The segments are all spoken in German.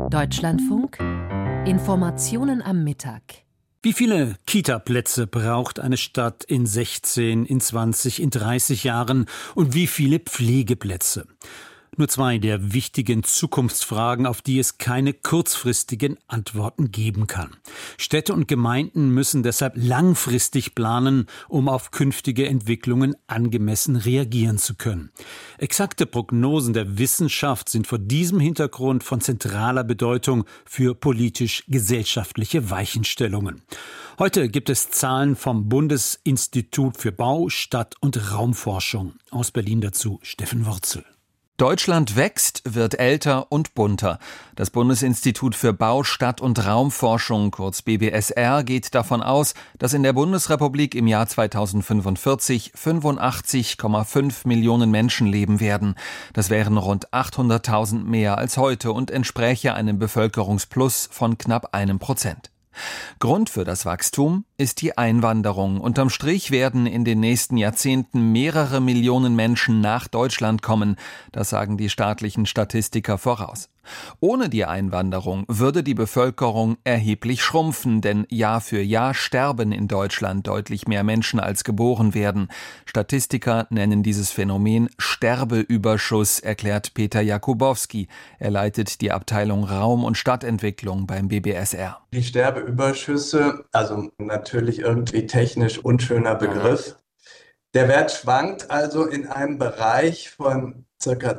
Deutschlandfunk Informationen am Mittag. Wie viele Kita-Plätze braucht eine Stadt in 16, in 20, in 30 Jahren und wie viele Pflegeplätze? Nur zwei der wichtigen Zukunftsfragen, auf die es keine kurzfristigen Antworten geben kann. Städte und Gemeinden müssen deshalb langfristig planen, um auf künftige Entwicklungen angemessen reagieren zu können. Exakte Prognosen der Wissenschaft sind vor diesem Hintergrund von zentraler Bedeutung für politisch-gesellschaftliche Weichenstellungen. Heute gibt es Zahlen vom Bundesinstitut für Bau, Stadt- und Raumforschung. Aus Berlin dazu Steffen Wurzel. Deutschland wächst, wird älter und bunter. Das Bundesinstitut für Bau, Stadt- und Raumforschung, kurz BBSR, geht davon aus, dass in der Bundesrepublik im Jahr 2045 85,5 Millionen Menschen leben werden. Das wären rund 800.000 mehr als heute und entspräche einem Bevölkerungsplus von knapp 1%. Grund für das Wachstum ist die Einwanderung. Unterm Strich werden in den nächsten Jahrzehnten mehrere Millionen Menschen nach Deutschland kommen. Das sagen die staatlichen Statistiker voraus. Ohne die Einwanderung würde die Bevölkerung erheblich schrumpfen, denn Jahr für Jahr sterben in Deutschland deutlich mehr Menschen als geboren werden. Statistiker nennen dieses Phänomen Sterbeüberschuss, erklärt Peter Jakubowski. Er leitet die Abteilung Raum- und Stadtentwicklung beim BBSR. Die Sterbeüberschüsse, also natürlich irgendwie technisch unschöner Begriff. Der Wert schwankt also in einem Bereich von ca.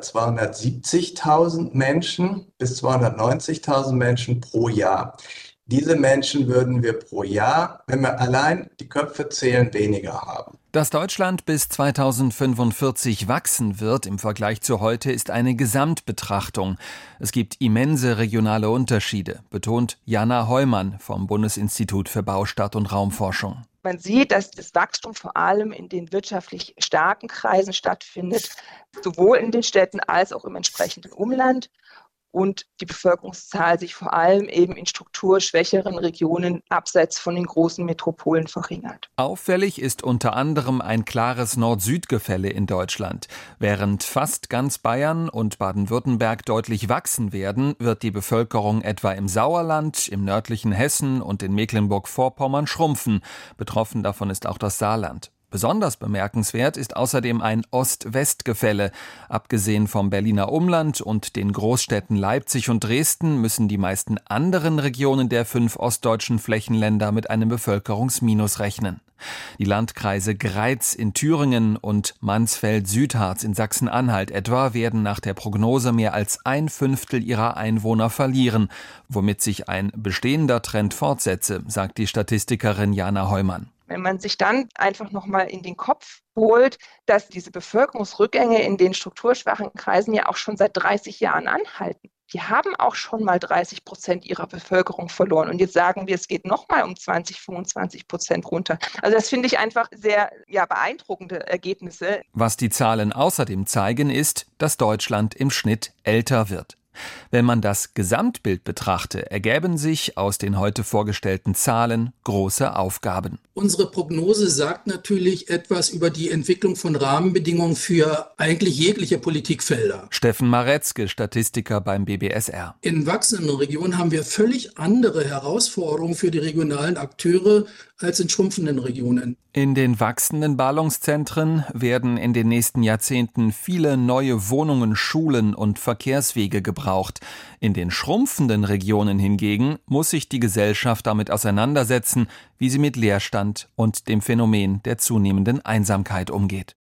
270.000 Menschen bis 290.000 Menschen pro Jahr. Diese Menschen würden wir pro Jahr, wenn wir allein die Köpfe zählen, weniger haben. Dass Deutschland bis 2045 wachsen wird im Vergleich zu heute, ist eine Gesamtbetrachtung. Es gibt immense regionale Unterschiede, betont Jana Heumann vom Bundesinstitut für Bau, Stadt- und Raumforschung. Man sieht, dass das Wachstum vor allem in den wirtschaftlich starken Kreisen stattfindet, sowohl in den Städten als auch im entsprechenden Umland. Und die Bevölkerungszahl sich vor allem eben in strukturschwächeren Regionen abseits von den großen Metropolen verringert. Auffällig ist unter anderem ein klares Nord-Süd-Gefälle in Deutschland. Während fast ganz Bayern und Baden-Württemberg deutlich wachsen werden, wird die Bevölkerung etwa im Sauerland, im nördlichen Hessen und in Mecklenburg-Vorpommern schrumpfen. Betroffen davon ist auch das Saarland. Besonders bemerkenswert ist außerdem ein Ost-West-Gefälle. Abgesehen vom Berliner Umland und den Großstädten Leipzig und Dresden müssen die meisten anderen Regionen der 5 ostdeutschen Flächenländer mit einem Bevölkerungsminus rechnen. Die Landkreise Greiz in Thüringen und Mansfeld-Südharz in Sachsen-Anhalt etwa werden nach der Prognose mehr als 1/5 ihrer Einwohner verlieren, womit sich ein bestehender Trend fortsetze, sagt die Statistikerin Jana Heumann. Wenn man sich dann einfach nochmal in den Kopf holt, dass diese Bevölkerungsrückgänge in den strukturschwachen Kreisen ja auch schon seit 30 Jahren anhalten. Die haben auch schon mal 30% ihrer Bevölkerung verloren. Und jetzt sagen wir, es geht nochmal um 20-25% runter. Also das finde ich einfach sehr beeindruckende Ergebnisse. Was die Zahlen außerdem zeigen, ist, dass Deutschland im Schnitt älter wird. Wenn man das Gesamtbild betrachte, ergäben sich aus den heute vorgestellten Zahlen große Aufgaben. Unsere Prognose sagt natürlich etwas über die Entwicklung von Rahmenbedingungen für eigentlich jegliche Politikfelder. Steffen Maretzke, Statistiker beim BBSR. In wachsenden Regionen haben wir völlig andere Herausforderungen für die regionalen Akteure als in schrumpfenden Regionen. In den wachsenden Ballungszentren werden in den nächsten Jahrzehnten viele neue Wohnungen, Schulen und Verkehrswege gebraucht. In den schrumpfenden Regionen hingegen muss sich die Gesellschaft damit auseinandersetzen, wie sie mit Leerstand und dem Phänomen der zunehmenden Einsamkeit umgeht.